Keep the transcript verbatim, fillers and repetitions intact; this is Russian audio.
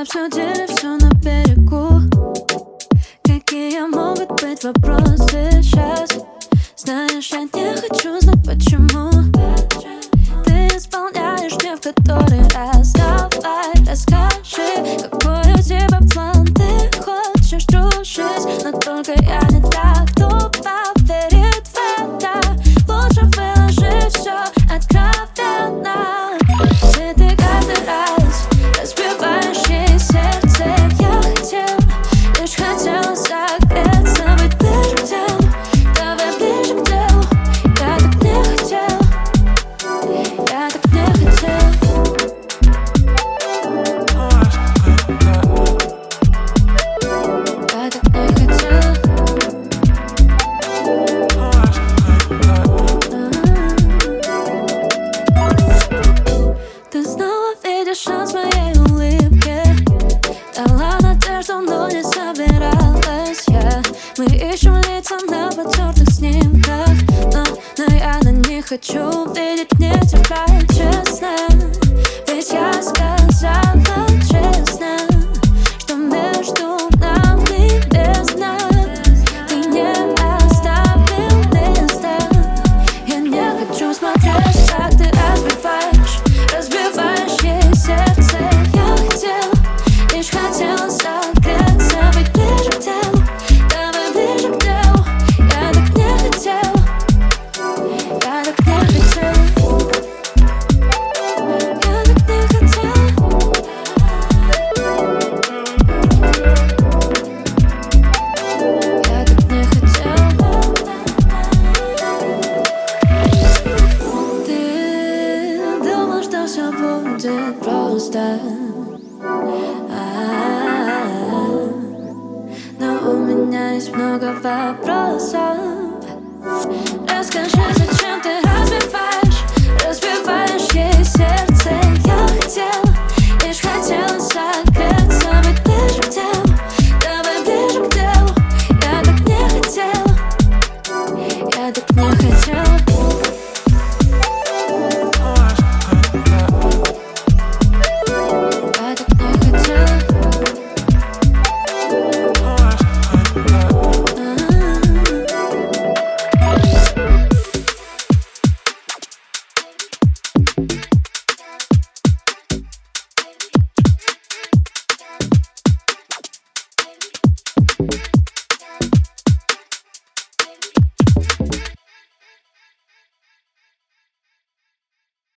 обсудили все на берегу. Какие могут быть вопросы сейчас? Знаешь, я не хочу знать почему. Ты исполняешь мне в который раз. Давай, расскажи, какой у тебя план. Ты хочешь дружить, но только я не так. Кто поверит в это? Лучше выложи все откровенно. Если ты каждый раз разбиваешь ей сердце. Я хотел, лишь хотел согреться, быть ближе к телу. Давай ближе к делу. Я так не хотел, я так не хотел. Я так не хотел. Ты снова видишь шанс в моей улыбке. Дала надежду, но не собиралась я. Мы ищем лица на потертых снимках, но, но я на них хочу видеть не тебя, честно. Ведь я сказала честно, что между нами бездна. Ты не оставил места. Я не хочу смотреть, как ты разбиваешь, разбиваешь ей сердце. Я хотел, лишь хотела согреться, быть ближе к телу. Давай ближе к делу. Я так не хотел, я так не хотел. Я так не хотел. Я так не хотел. Ты думал, что все будет просто, а-а-а. Но у меня есть много вопросов. Расскажи, зачем